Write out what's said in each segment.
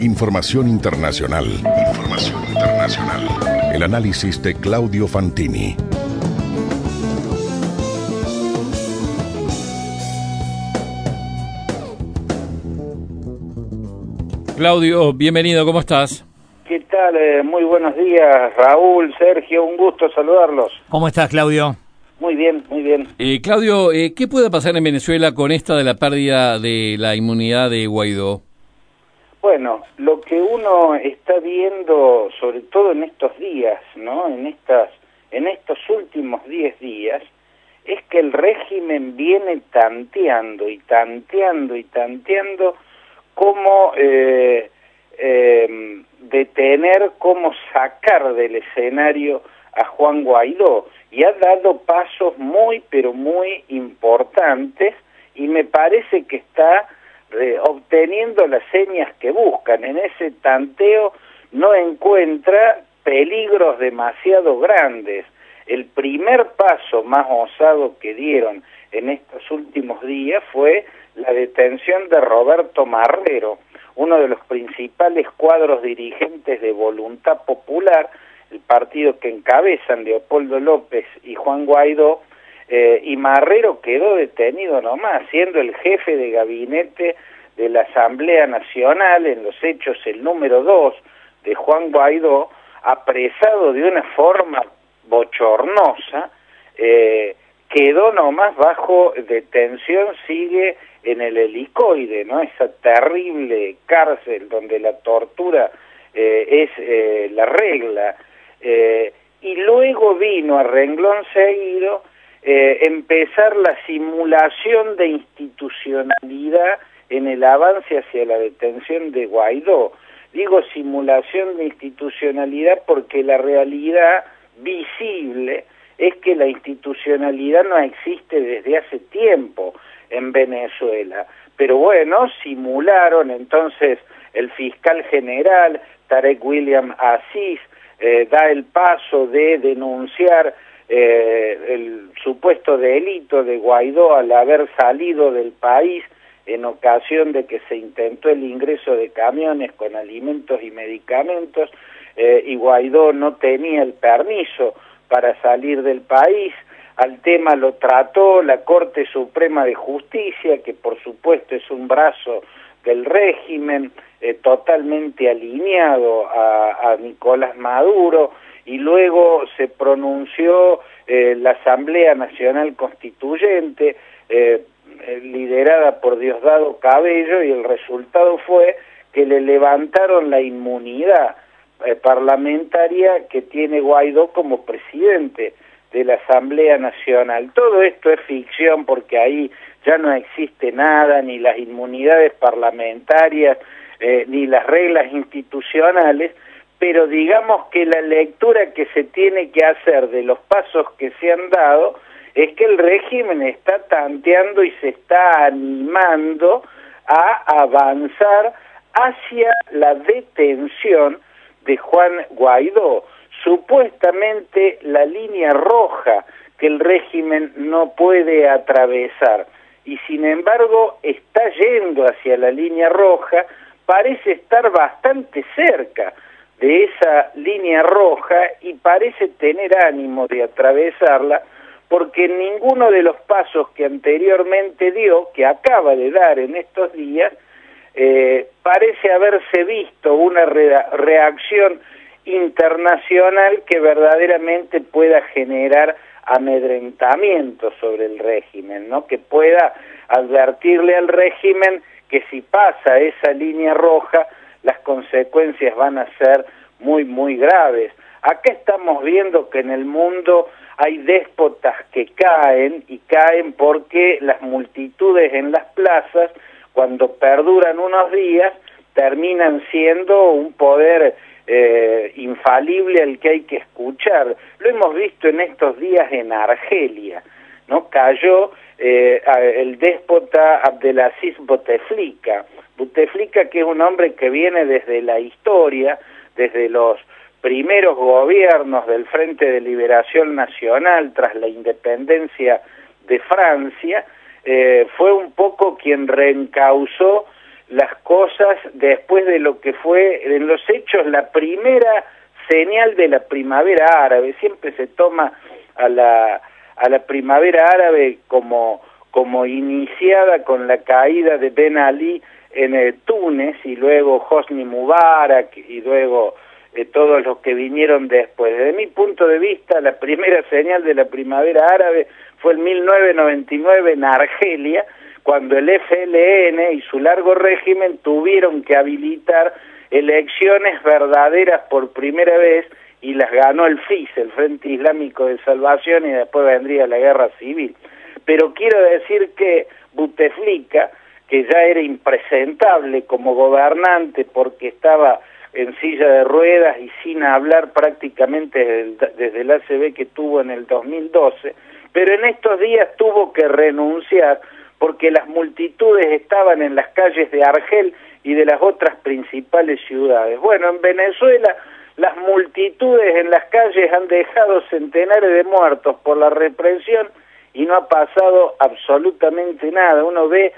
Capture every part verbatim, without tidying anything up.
Información internacional. Información internacional. El análisis de Claudio Fantini. Claudio, bienvenido, ¿cómo estás? ¿Qué tal? Eh, muy buenos días, Raúl, Sergio, un gusto saludarlos. ¿Cómo estás, Claudio? Muy bien, muy bien. Eh, Claudio, eh, ¿qué puede pasar en Venezuela con esta de la pérdida de la inmunidad de Guaidó? Bueno, lo que uno está viendo, sobre todo en estos días, ¿no? En estas, en estos últimos diez días, es que el régimen viene tanteando y tanteando y tanteando cómo eh, eh, detener, cómo sacar del escenario a Juan Guaidó, y ha dado pasos muy, pero muy importantes, y me parece que está eh, obteniendo las señas que buscan. En ese tanteo no encuentra peligros demasiado grandes. El primer paso más osado que dieron en estos últimos días fue la detención de Roberto Marrero, uno de los principales cuadros dirigentes de Voluntad Popular, el partido que encabezan Leopoldo López y Juan Guaidó, eh, y Marrero quedó detenido nomás, siendo el jefe de gabinete de la Asamblea Nacional, en los hechos el número dos de Juan Guaidó, apresado de una forma bochornosa, eh, quedó nomás bajo detención, sigue en el helicoide, ¿no? Esa terrible cárcel donde la tortura eh, es eh, la regla. Eh, y luego vino a renglón seguido eh, empezar la simulación de institucionalidad en el avance hacia la detención de Guaidó. Digo simulación de institucionalidad porque la realidad visible es que la institucionalidad no existe desde hace tiempo en Venezuela. Pero bueno, simularon entonces el fiscal general Tarek William Aziz, Eh, da el paso de denunciar eh, el supuesto delito de Guaidó al haber salido del país en ocasión de que se intentó el ingreso de camiones con alimentos y medicamentos, eh, y Guaidó no tenía el permiso para salir del país. Al tema lo trató la Corte Suprema de Justicia, que por supuesto es un brazo del régimen, eh, totalmente alineado a, a Nicolás Maduro, y luego se pronunció eh, la Asamblea Nacional Constituyente, eh, eh, liderada por Diosdado Cabello, y el resultado fue que le levantaron la inmunidad eh, parlamentaria que tiene Guaidó como presidente de la Asamblea Nacional. Todo esto es ficción porque ahí ya no existe nada, ni las inmunidades parlamentarias, eh, ni las reglas institucionales, pero digamos que la lectura que se tiene que hacer de los pasos que se han dado es que el régimen está tanteando y se está animando a avanzar hacia la detención de Juan Guaidó, supuestamente la línea roja que el régimen no puede atravesar, y sin embargo está yendo hacia la línea roja, parece estar bastante cerca de esa línea roja y parece tener ánimo de atravesarla, porque en ninguno de los pasos que anteriormente dio, que acaba de dar en estos días, eh, parece haberse visto una re- reacción internacional que verdaderamente pueda generar amedrentamiento sobre el régimen, ¿no? Que pueda advertirle al régimen que si pasa esa línea roja, las consecuencias van a ser muy, muy graves. Acá estamos viendo que en el mundo hay déspotas que caen, y caen porque las multitudes en las plazas, cuando perduran unos días, terminan siendo un poder eh, infalible al que hay que escuchar. Lo hemos visto en estos días en Argelia, ¿no? Cayó eh, el déspota Abdelaziz Bouteflika, Bouteflika que es un hombre que viene desde la historia, desde los primeros gobiernos del Frente de Liberación Nacional tras la independencia de Francia, eh, fue un poco quien reencauzó las cosas cosas después de lo que fue en los hechos la primera señal de la primavera árabe. Siempre se toma a la a la primavera árabe como como iniciada con la caída de Ben Ali en eh, Túnez, y luego Hosni Mubarak, y luego eh, todos los que vinieron después. Desde mi punto de vista, la primera señal de la primavera árabe fue en mil novecientos noventa y nueve en Argelia, cuando el F L N y su largo régimen tuvieron que habilitar elecciones verdaderas por primera vez, y las ganó el F I S, el Frente Islámico de Salvación, y después vendría la guerra civil. Pero quiero decir que Buteflika, que ya era impresentable como gobernante porque estaba en silla de ruedas y sin hablar prácticamente desde el, desde el A C B que tuvo en el dos mil doce, pero en estos días tuvo que renunciar porque las multitudes estaban en las calles de Argel y de las otras principales ciudades. Bueno, en Venezuela las multitudes en las calles han dejado centenares de muertos por la represión y no ha pasado absolutamente nada. Uno ve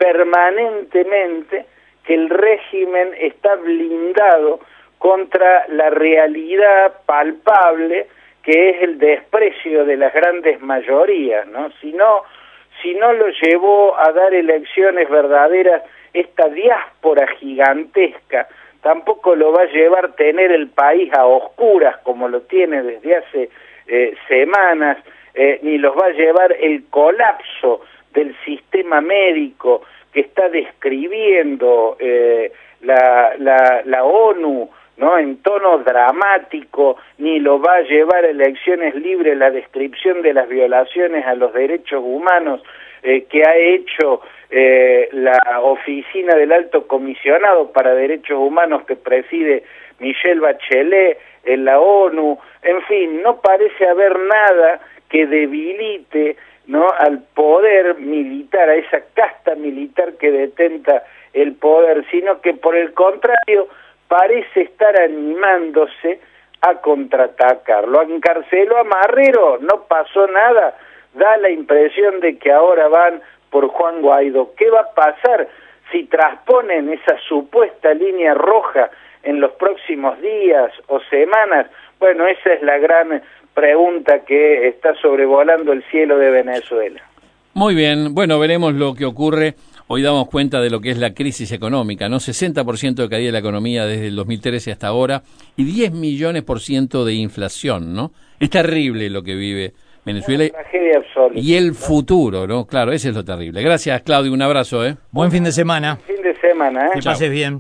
permanentemente que el régimen está blindado contra la realidad palpable, que es el desprecio de las grandes mayorías, ¿no? Si no, si no lo llevó a dar elecciones verdaderas esta diáspora gigantesca, tampoco lo va a llevar a tener el país a oscuras como lo tiene desde hace eh, semanas, eh, ni los va a llevar el colapso del sistema médico que está describiendo eh, la, la, la ONU, ¿no?, en tono dramático, ni lo va a llevar a elecciones libres la descripción de las violaciones a los derechos humanos eh, que ha hecho eh, la oficina del Alto Comisionado para Derechos Humanos que preside Michelle Bachelet en la ONU. En fin, no parece haber nada que debilite, ¿no?, al poder militar, a esa casta militar que detenta el poder, sino que por el contrario parece estar animándose a contraatacar. Lo encarceló a Marrero, no pasó nada, da la impresión de que ahora van por Juan Guaidó. ¿Qué va a pasar si trasponen esa supuesta línea roja en los próximos días o semanas? Bueno, esa es la gran pregunta que está sobrevolando el cielo de Venezuela. Muy bien, bueno, veremos lo que ocurre. Hoy damos cuenta de lo que es la crisis económica, ¿no? sesenta por ciento de caída de la economía desde el dos mil trece hasta ahora y diez millones por ciento de inflación, ¿no? Es terrible lo que vive Venezuela. Una tragedia absoluta. Y el futuro, ¿no? Claro, ese es lo terrible. Gracias, Claudio, un abrazo, ¿eh? Buen fin de semana. Fin de semana, ¿eh? Que pases bien.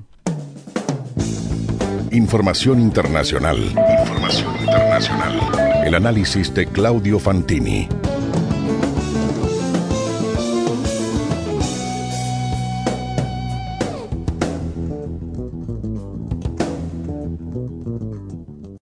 Información internacional. Información internacional. El análisis de Claudio Fantini.